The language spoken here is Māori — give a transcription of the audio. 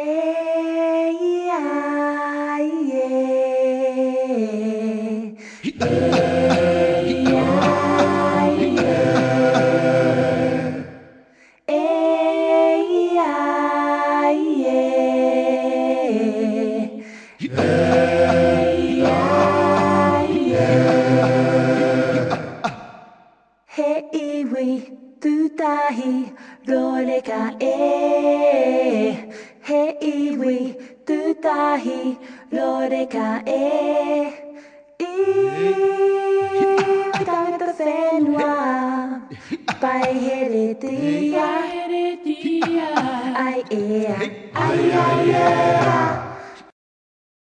Hey, we tutahi loreka Hey, we tutahi loreka Tangata senwa Pai heretia Ai ea Ai ai ea